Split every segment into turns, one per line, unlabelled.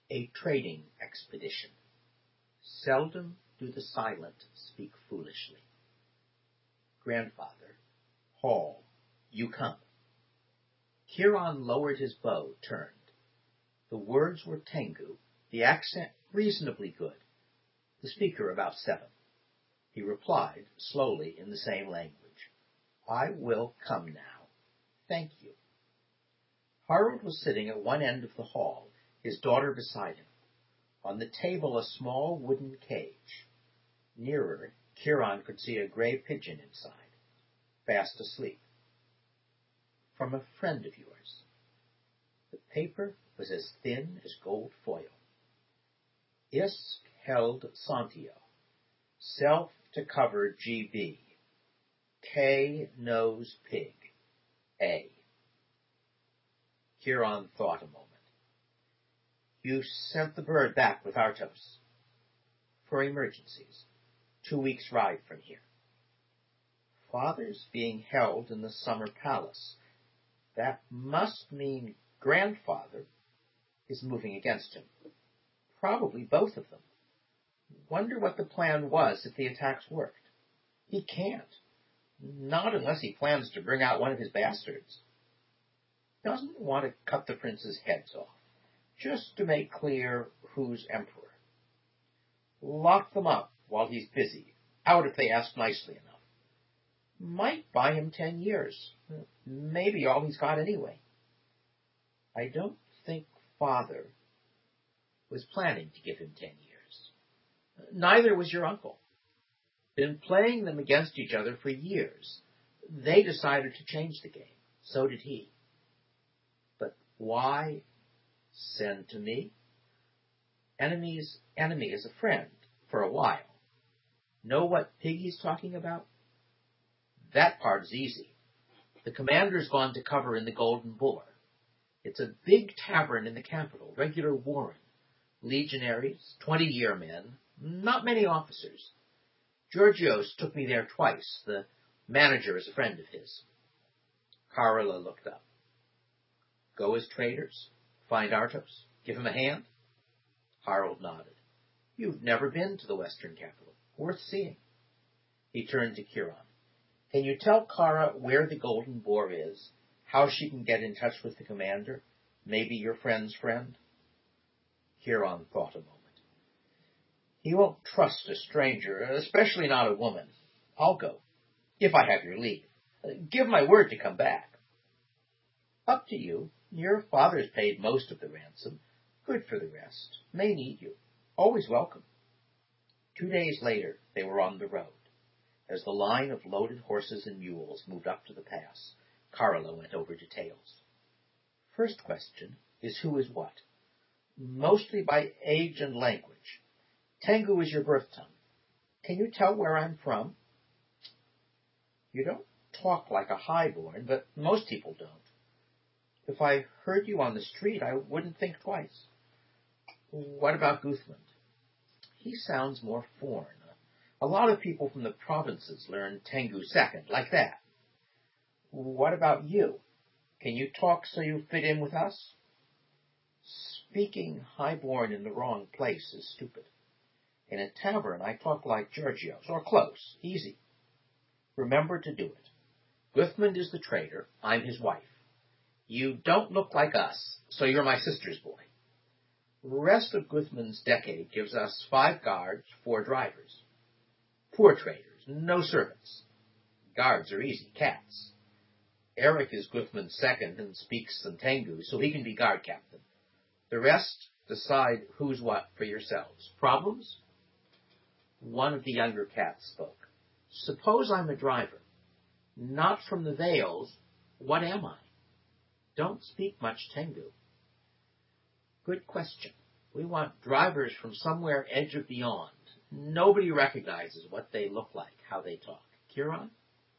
A trading expedition. Seldom do the silent speak foolishly. Grandfather, Hall, you come. Chiron lowered his bow, turned. The words were Tengu, the accent reasonably good, the speaker about 7. He replied, slowly, in the same language. I will come now. Thank you. Harold was sitting at one end of the hall, his daughter beside him. On the table a small wooden cage. Nearer, Chiron could see a gray pigeon inside, fast asleep. From a friend of yours. The paper was as thin as gold foil. Isk held Santio. Self to cover GB. K knows pig. A. Chiron thought a moment. You sent the bird back with Artos. For emergencies. 2 weeks' ride from here. Father's being held in the summer palace. That must mean grandfather is moving against him. Probably both of them. Wonder what the plan was if the attacks worked. He can't. Not unless he plans to bring out one of his bastards. Doesn't want to cut the prince's heads off, just to make clear who's emperor. Lock them up while he's busy, out if they ask nicely enough. Might buy him 10 years, maybe all he's got anyway. I don't think father was planning to give him 10 years. Neither was your uncle. Been playing them against each other for years. They decided to change the game. So did he. But why send to me? Enemy's enemy is a friend, for a while. Know what Piggy's talking about? That part's easy. The commander's gone to cover in the Golden Boar. It's a big tavern in the capital, regular warren. Legionaries, 20-year men, not many officers. Georgios took me there twice. The manager is a friend of his. Carla looked up. Go as traders? Find Artos? Give him a hand? Harold nodded. You've never been to the western capital. Worth seeing. He turned to Chiron. Can you tell Kara where the Golden Boar is? How she can get in touch with the commander? Maybe your friend's friend? Chiron thought a moment. He won't trust a stranger, especially not a woman. I'll go, if I have your leave. Give my word to come back. Up to you. Your father's paid most of the ransom. Good for the rest. May need you. Always welcome. 2 days later, they were on the road. As the line of loaded horses and mules moved up to the pass, Carla went over details. First question is who is what? Mostly by age and language. Tengu is your birth tongue. Can you tell where I'm from? You don't talk like a highborn, but most people don't. If I heard you on the street, I wouldn't think twice. What about Guthmund? He sounds more foreign. A lot of people from the provinces learn Tengu second, like that. What about you? Can you talk so you fit in with us? Speaking highborn in the wrong place is stupid. In a tavern, I talk like Georgios, or close, easy. Remember to do it. Guthmund is the trader. I'm his wife. You don't look like us, so you're my sister's boy. Rest of Guthmund's decade gives us 5 guards, 4 drivers. Poor traders, no servants. Guards are easy, cats. Eric is Guthmund's second and speaks some Tengu, so he can be guard captain. The rest, decide who's what for yourselves. Problems? One of the younger cats spoke. Suppose I'm a driver. Not from the Vales. What am I? Don't speak much Tengu. Good question. We want drivers from somewhere edge of beyond. Nobody recognizes what they look like, how they talk. Chiron?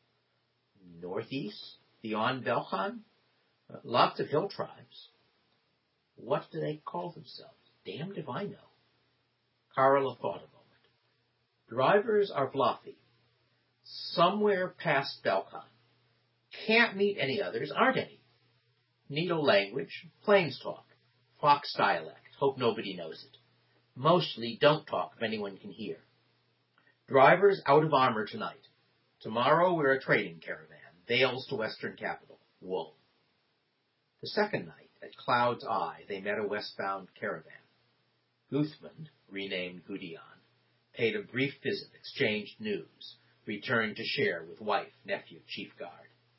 Northeast? Beyond Belchan? Lots of hill tribes. What do they call themselves? Damned if I know. Carla thought a moment. Drivers are Bluffy. Somewhere past Belchan. Can't meet any others, aren't any. Needle language, plains talk. Fox dialect, Hope nobody knows it. Mostly don't talk if anyone can hear. Drivers out of armor tonight. Tomorrow we're a trading caravan. Bales to western capital. Wool. The second night, at Cloud's Eye, they met a westbound caravan. Guthmund, renamed Gudjon, paid a brief visit, exchanged news, returned to share with wife, nephew, chief guard.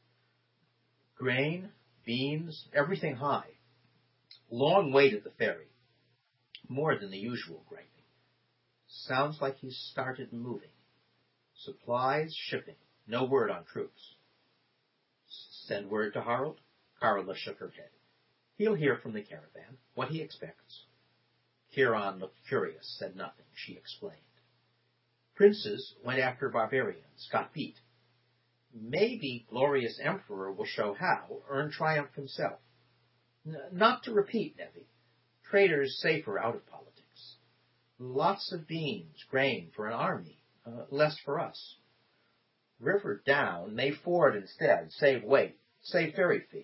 Grain, beans, everything high. Long wait at the ferry. More than the usual griping. Sounds like he's started moving. Supplies, shipping. No word on troops. Send word to Harold? Karla shook her head. He'll hear from the caravan what he expects. Kiran looked curious, said nothing. She explained. Princes went after barbarians, got beat. Maybe glorious emperor will show how, earn triumph himself. Not to repeat, Nevi. Traitors safer out of politics. Lots of beans, grain for an army, less for us. River down, they ford instead, save weight, save ferry fee.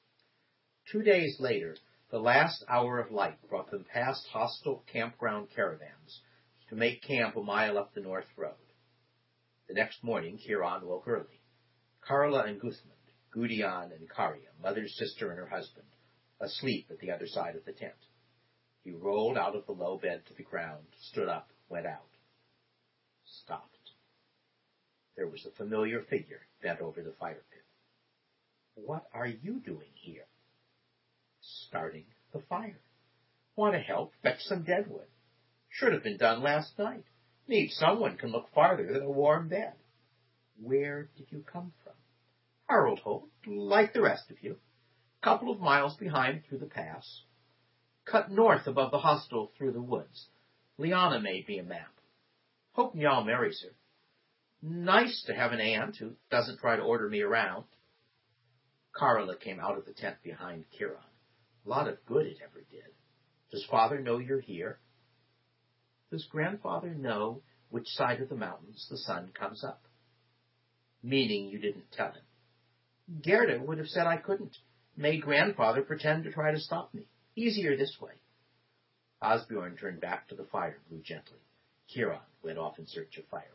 2 days later, the last hour of light brought them past hostile campground caravans to make camp a mile up the north road. The next morning, Kiran woke early. Karla and Guthmund, Gudjon and Karya, mother's sister and her husband, asleep at the other side of the tent. He rolled out of the low bed to the ground, stood up, went out. Stopped. There was a familiar figure bent over the fire pit. What are you doing here? Starting the fire. Want to help fetch some deadwood. Should have been done last night. Need someone can look farther than a warm bed. Where did you come from? Harold Holt, like the rest of you. Couple of miles behind through the pass. Cut north above the hostel through the woods. Liana made me a map. Hope Njal marries her. Nice to have an aunt who doesn't try to order me around. Karla came out of the tent behind Kiran. A lot of good it ever did. Does father know you're here? Does grandfather know which side of the mountains the sun comes up? Meaning you didn't tell him. Gerda would have said I couldn't. Made grandfather pretend to try to stop me. Easier this way. Osbjorn turned back to the fire, blew gently. Kiran went off in search of firewood.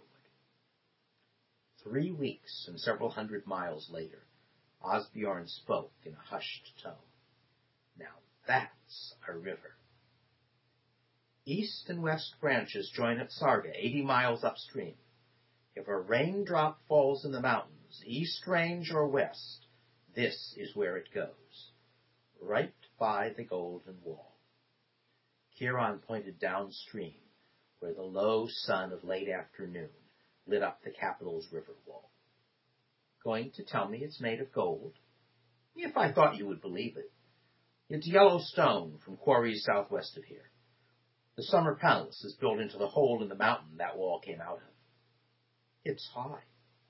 3 weeks and several hundred miles later, Osbjorn spoke in a hushed tone. Now that's a river. East and west branches join at Sarga, 80 miles upstream. If a raindrop falls in the mountains, east range or west, this is where it goes. Right by the Golden Wall. Kiran pointed downstream, where the low sun of late afternoon lit up the capital's river wall. Going to tell me it's made of gold? If I thought you would believe it. It's yellow stone from quarries southwest of here. The summer palace is built into the hole in the mountain that wall came out of. It's high.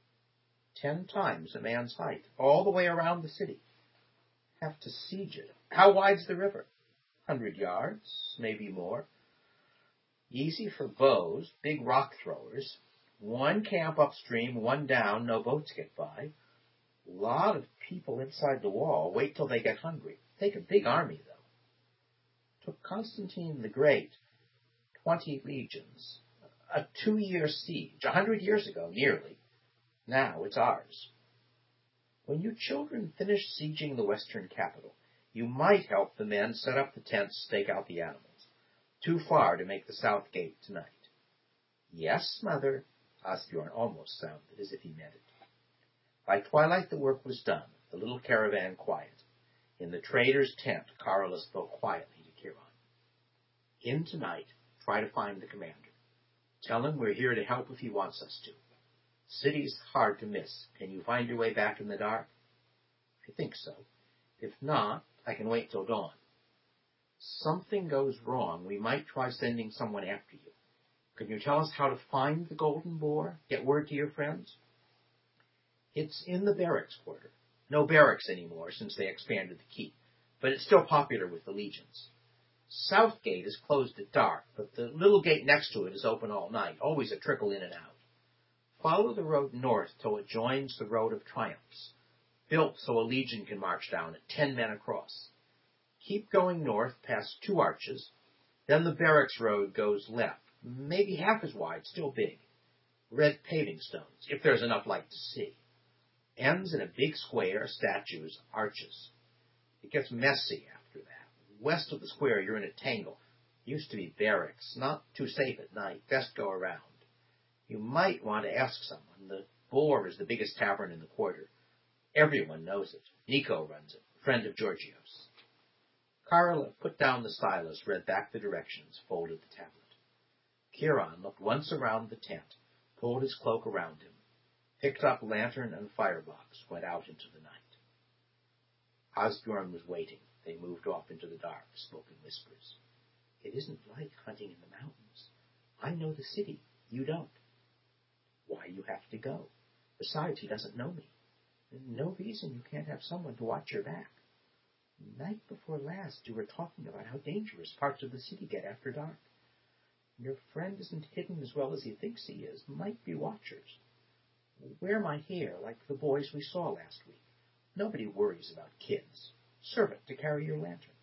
10 times a man's height, all the way around the city. Have to siege it. How wide's the river? 100 yards, maybe more. Easy for bows, big rock throwers. 1 camp upstream, 1 down, no boats get by. A lot of people inside the wall. Wait till they get hungry. Take a big army, though. Took Constantine the Great 20 legions. A 2-year siege, 100 years ago, nearly. Now it's ours. When you children finish sieging the western capital, you might help the men set up the tents, stake out the animals. Too far to make the south gate tonight. Yes, mother. Osbjorn almost sounded as if he meant it. By twilight the work was done, the little caravan quiet. In the trader's tent, Karla spoke quietly to Kiran. In tonight, try to find the commander. Tell him we're here to help if he wants us to. City's hard to miss. Can you find your way back in the dark? I think so. If not, I can wait till dawn. Something goes wrong, we might try sending someone after you. Can you tell us how to find the Golden Boar? Get word to your friends? It's in the barracks quarter. No barracks anymore since they expanded the keep, but it's still popular with the legions. South gate is closed at dark, but the little gate next to it is open all night, always a trickle in and out. Follow the road north till it joins the Road of Triumphs, built so a legion can march down at 10 men across. Keep going north past 2 arches, Then the barracks road goes left, maybe half as wide, still big. Red paving stones, if there's enough light to see. Ends in a big square, statues, arches. It gets messy after that. West of the square, you're in a tangle. Used to be barracks, not too safe at night. Best go around. You might want to ask someone. The Boar is the biggest tavern in the quarter. Everyone knows it. Nico runs it, friend of Georgios. Karla put down the stylus, read back the directions, folded the tablet. Chiron looked once around the tent, pulled his cloak around him, picked up lantern and firebox, went out into the night. Asbjorn was waiting. They moved off into the dark, spoke in whispers. It isn't like hunting in the mountains. I know the city. You don't. Why you have to go? Besides, he doesn't know me. No reason you can't have someone to watch your back. Night before last, you were talking about how dangerous parts of the city get after dark. Your friend isn't hidden as well as he thinks he is. Might be watchers. Wear my hair like the boys we saw last week. Nobody worries about kids. Servant to carry your lantern.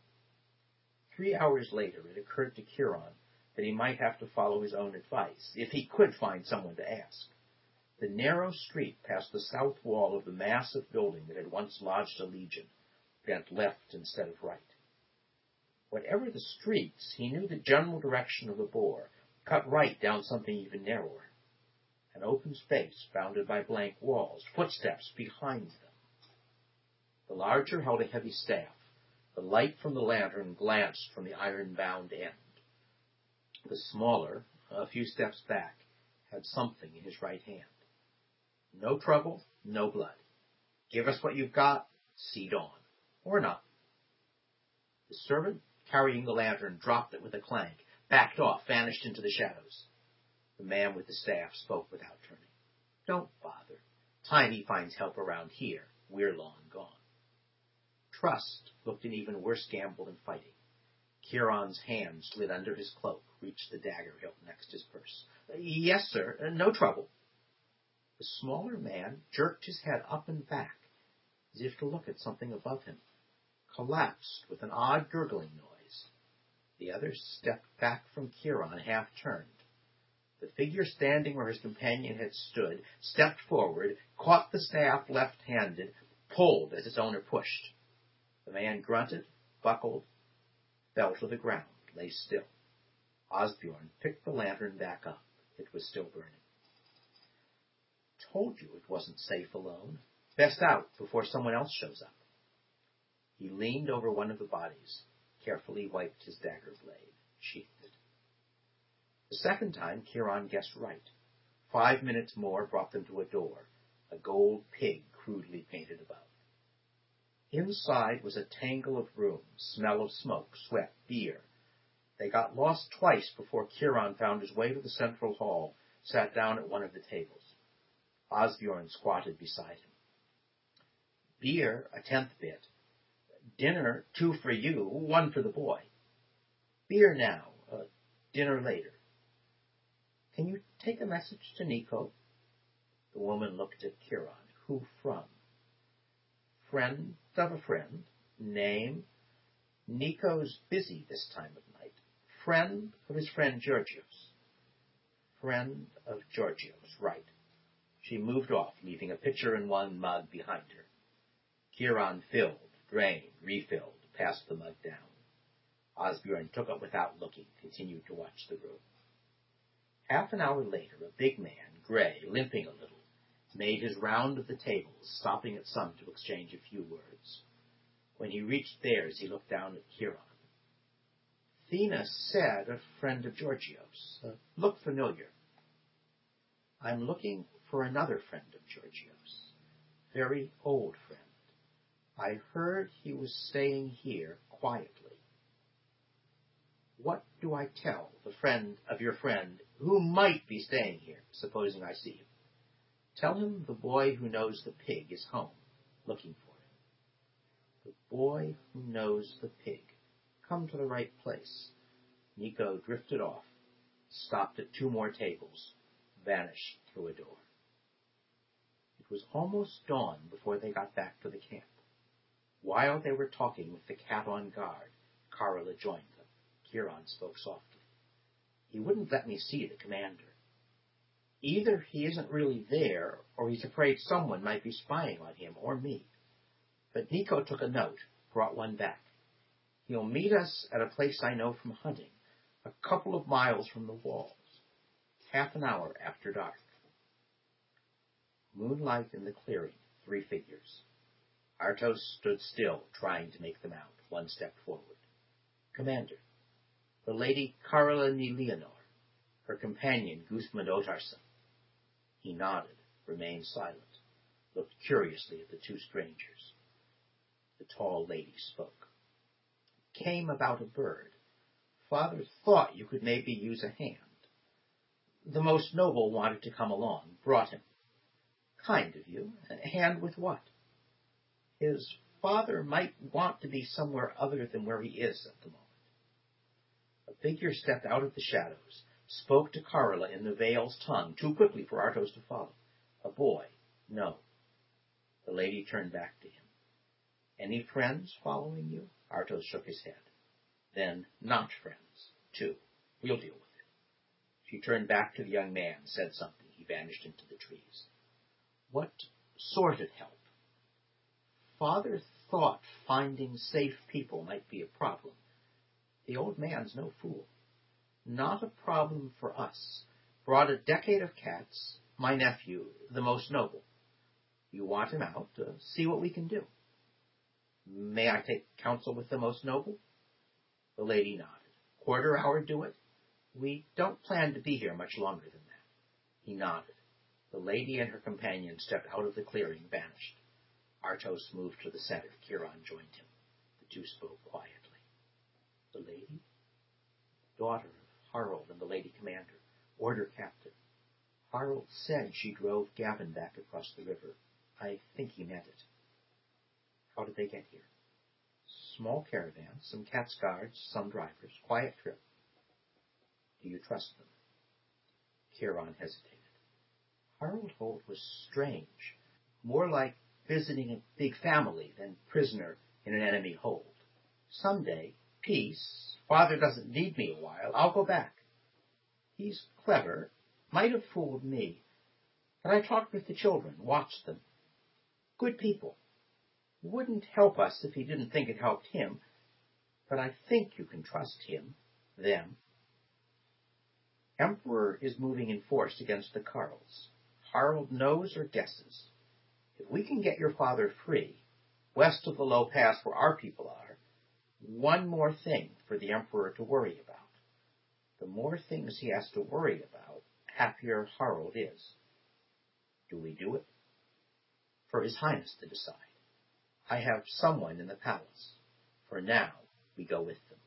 3 hours later, it occurred to Chiron that he might have to follow his own advice, if he could find someone to ask. The narrow street past the south wall of the massive building that had once lodged a legion bent left instead of right. Whatever the streets, he knew the general direction of the Boar, cut right down something even narrower. An open space bounded by blank walls, footsteps behind them. The larger held a heavy staff. The light from the lantern glanced from the iron-bound end. The smaller, a few steps back, had something in his right hand. No trouble, no blood. Give us what you've got, see dawn. Or not. The servant, carrying the lantern, dropped it with a clank, backed off, vanished into the shadows. The man with the staff spoke without turning. Don't bother. Time he finds help around here, we're long gone. Trust looked an even worse gamble than fighting. Chiron's hand slid under his cloak, reached the dagger hilt next his purse. Yes, sir, no trouble. The smaller man jerked his head up and back, as if to look at something above him, collapsed with an odd gurgling noise. The other stepped back from Chiron, half-turned. The figure standing where his companion had stood stepped forward, caught the staff left-handed, pulled as its owner pushed. The man grunted, buckled, fell to the ground, lay still. Asbjorn picked the lantern back up. It was still burning. Told you it wasn't safe alone. Best out before someone else shows up. He leaned over one of the bodies, carefully wiped his dagger blade, sheathed it. The second time, Chiron guessed right. 5 minutes more brought them to a door, a gold pig crudely painted above. Inside was a tangle of rooms, smell of smoke, sweat, beer. They got lost twice before Chiron found his way to the central hall, sat down at one of the tables. Asbjorn squatted beside him. Beer, a 10th bit. Dinner, 2 for you, 1 for the boy. Beer now, dinner later. Can you take a message to Nico? The woman looked at Chiron. Who from? Friend of a friend. Name? Nico's busy this time of night. Friend of his friend Georgios. Friend of Georgios, right. She moved off, leaving a pitcher and 1 mug behind her. Chiron filled, drained, refilled, passed the mug down. Asbjorn took it without looking, continued to watch the room. Half an hour later, a big man, gray, limping a little, made his round of the tables, stopping at some to exchange a few words. When he reached theirs, he looked down at Chiron. Thena said a friend of Georgios. Looked familiar. I'm looking for another friend of Georgios. Very old friend. I heard he was staying here quietly. What do I tell the friend of your friend who might be staying here, supposing I see him? Tell him the boy who knows the pig is home, looking for him. The boy who knows the pig. Come to the right place. Nico drifted off, stopped at 2 more tables, vanished through a door. It was almost dawn before they got back to the camp. While they were talking with the cat on guard, Karla joined them, Chiron spoke softly. He wouldn't let me see the commander. Either he isn't really there, or he's afraid someone might be spying on him or me. But Nico took a note, brought one back. He'll meet us at a place I know from hunting, a couple of miles from the walls, half an hour after dark. Moonlight in the clearing, 3 figures. Artos stood still, trying to make them out, one step forward. Commander, the lady Karolini Leonor, her companion Guzmund Otarsson. He nodded, remained silent, looked curiously at the 2 strangers. The tall lady spoke. Came about a bird. Father thought you could maybe use a hand. The most noble wanted to come along, brought him. Kind of you. A hand with what? His father might want to be somewhere other than where he is at the moment. A figure stepped out of the shadows, spoke to Karola in the Vale's tongue, too quickly for Artos to follow. A boy. No. The lady turned back to him. Any friends following you? Artos shook his head. Then, not friends. 2. We'll deal with it. She turned back to the young man, said something. He vanished into the trees. What sort of help? Father thought finding safe people might be a problem. The old man's no fool. Not a problem for us. Brought a decade of cats, my nephew, the most noble. You want him out, see what we can do. May I take counsel with the most noble? The lady nodded. Quarter hour do it? We don't plan to be here much longer than that. He nodded. The lady and her companion stepped out of the clearing, vanished. Artos moved to the center. Chiron joined him. The 2 spoke quietly. The lady? Daughter of Harold and the lady commander, order captain. Harold said she drove Gavin back across the river. I think he meant it. How did they get here? Small caravan, some cat's guards, some drivers. Quiet trip. Do you trust them? Chiron hesitated. Harold Holt was strange. More like visiting a big family than prisoner in an enemy hold. Someday, peace. Father doesn't need me a while. I'll go back. He's clever. Might have fooled me. But I talked with the children, watched them. Good people. Wouldn't help us if he didn't think it helped him. But I think you can trust him, them. Emperor is moving in force against the Karls. Harold knows or guesses. If we can get your father free, west of the low pass where our people are, one more thing for the Emperor to worry about. The more things he has to worry about, happier Harold is. Do we do it? For His Highness to decide. I have someone in the palace. For now, we go with them.